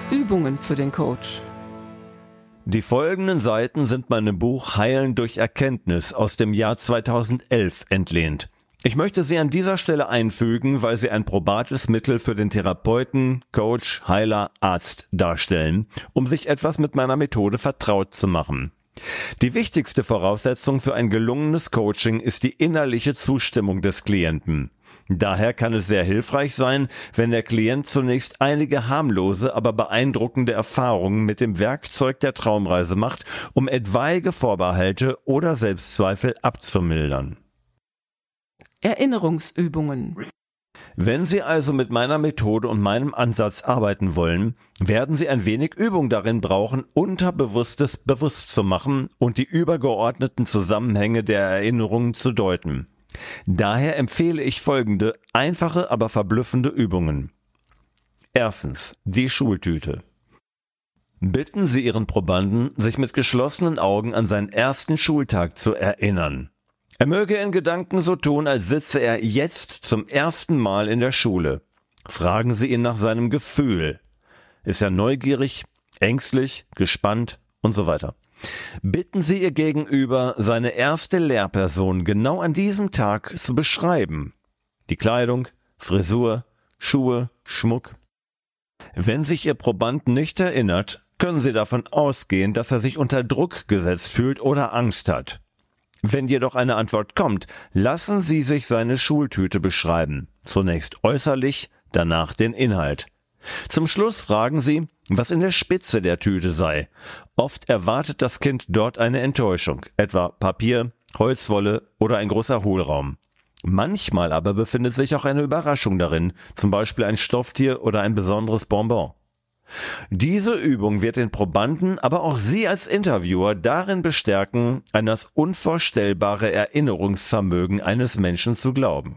Übungen für den Coach. Die folgenden Seiten sind meinem Buch Heilen durch Erkenntnis aus dem Jahr 2011 entlehnt. Ich möchte sie an dieser Stelle einfügen, weil sie ein probates Mittel für den Therapeuten, Coach, Heiler, Arzt darstellen, um sich etwas mit meiner Methode vertraut zu machen. Die wichtigste Voraussetzung für ein gelungenes Coaching ist die innerliche Zustimmung des Klienten. Daher kann es sehr hilfreich sein, wenn der Klient zunächst einige harmlose, aber beeindruckende Erfahrungen mit dem Werkzeug der Traumreise macht, um etwaige Vorbehalte oder Selbstzweifel abzumildern. Erinnerungsübungen. Wenn Sie also mit meiner Methode und meinem Ansatz arbeiten wollen, werden Sie ein wenig Übung darin brauchen, Unterbewusstes bewusst zu machen und die übergeordneten Zusammenhänge der Erinnerungen zu deuten. Daher empfehle ich folgende einfache, aber verblüffende Übungen. Erstens, die Schultüte. Bitten Sie Ihren Probanden, sich mit geschlossenen Augen an seinen ersten Schultag zu erinnern. Er möge in Gedanken so tun, als sitze er jetzt zum ersten Mal in der Schule. Fragen Sie ihn nach seinem Gefühl. Ist er neugierig, ängstlich, gespannt und so weiter. Bitten Sie Ihr Gegenüber, seine erste Lehrperson genau an diesem Tag zu beschreiben. Die Kleidung, Frisur, Schuhe, Schmuck. Wenn sich Ihr Proband nicht erinnert, können Sie davon ausgehen, dass er sich unter Druck gesetzt fühlt oder Angst hat. Wenn jedoch eine Antwort kommt, lassen Sie sich seine Schultüte beschreiben. Zunächst äußerlich, danach den Inhalt. Zum Schluss fragen Sie, was in der Spitze der Tüte sei. Oft erwartet das Kind dort eine Enttäuschung, etwa Papier, Holzwolle oder ein großer Hohlraum. Manchmal aber befindet sich auch eine Überraschung darin, zum Beispiel ein Stofftier oder ein besonderes Bonbon. Diese Übung wird den Probanden, aber auch Sie als Interviewer darin bestärken, an das unvorstellbare Erinnerungsvermögen eines Menschen zu glauben.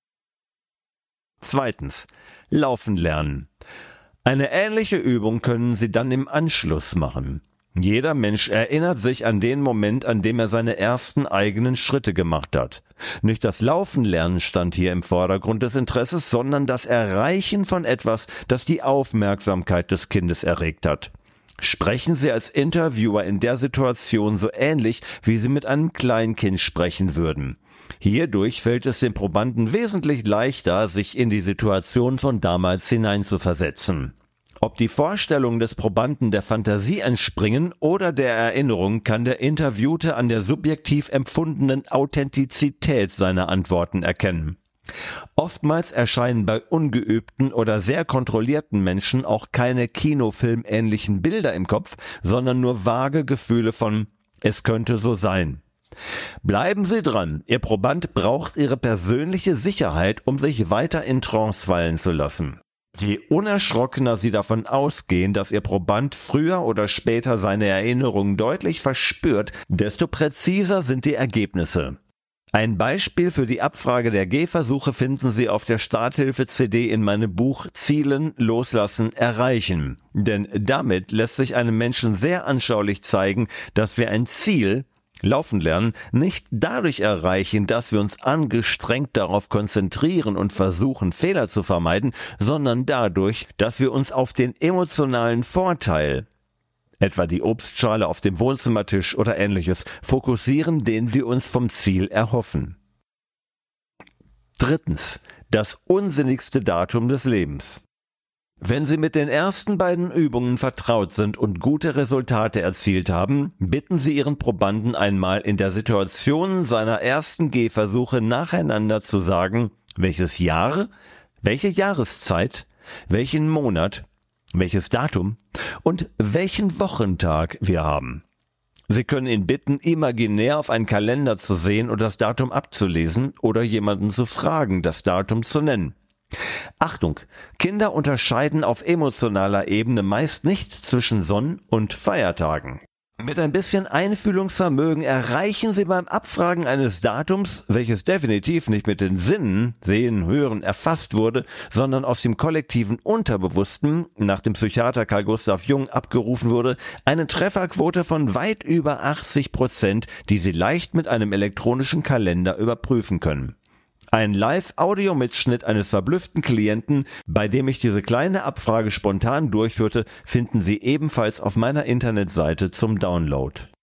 Zweitens, Laufen lernen. Eine ähnliche Übung können Sie dann im Anschluss machen. Jeder Mensch erinnert sich an den Moment, an dem er seine ersten eigenen Schritte gemacht hat. Nicht das Laufen lernen stand hier im Vordergrund des Interesses, sondern das Erreichen von etwas, das die Aufmerksamkeit des Kindes erregt hat. Sprechen Sie als Interviewer in der Situation so ähnlich, wie Sie mit einem Kleinkind sprechen würden. Hierdurch fällt es dem Probanden wesentlich leichter, sich in die Situation von damals hineinzuversetzen. Ob die Vorstellungen des Probanden der Fantasie entspringen oder der Erinnerung, kann der Interviewte an der subjektiv empfundenen Authentizität seiner Antworten erkennen. Oftmals erscheinen bei ungeübten oder sehr kontrollierten Menschen auch keine kinofilmähnlichen Bilder im Kopf, sondern nur vage Gefühle von „es könnte so sein". Bleiben Sie dran, Ihr Proband braucht Ihre persönliche Sicherheit, um sich weiter in Trance fallen zu lassen. Je unerschrockener Sie davon ausgehen, dass Ihr Proband früher oder später seine Erinnerungen deutlich verspürt, desto präziser sind die Ergebnisse. Ein Beispiel für die Abfrage der Gehversuche finden Sie auf der Starthilfe-CD in meinem Buch Zielen, Loslassen, Erreichen. Denn damit lässt sich einem Menschen sehr anschaulich zeigen, dass wir ein Ziel, Laufen lernen, nicht dadurch erreichen, dass wir uns angestrengt darauf konzentrieren und versuchen, Fehler zu vermeiden, sondern dadurch, dass wir uns auf den emotionalen Vorteil, etwa die Obstschale auf dem Wohnzimmertisch oder ähnliches, fokussieren, den wir uns vom Ziel erhoffen. Drittens, das unsinnigste Datum des Lebens. Wenn Sie mit den ersten beiden Übungen vertraut sind und gute Resultate erzielt haben, bitten Sie Ihren Probanden einmal in der Situation seiner ersten Gehversuche nacheinander zu sagen, welches Jahr, welche Jahreszeit, welchen Monat, welches Datum und welchen Wochentag wir haben. Sie können ihn bitten, imaginär auf einen Kalender zu sehen und das Datum abzulesen oder jemanden zu fragen, das Datum zu nennen. Achtung! Kinder unterscheiden auf emotionaler Ebene meist nicht zwischen Sonn- und Feiertagen. Mit ein bisschen Einfühlungsvermögen erreichen Sie beim Abfragen eines Datums, welches definitiv nicht mit den Sinnen, Sehen, Hören erfasst wurde, sondern aus dem kollektiven Unterbewussten, nach dem Psychiater Carl Gustav Jung abgerufen wurde, eine Trefferquote von weit über 80%, die Sie leicht mit einem elektronischen Kalender überprüfen können. Ein Live-Audio-Mitschnitt eines verblüfften Klienten, bei dem ich diese kleine Abfrage spontan durchführte, finden Sie ebenfalls auf meiner Internetseite zum Download.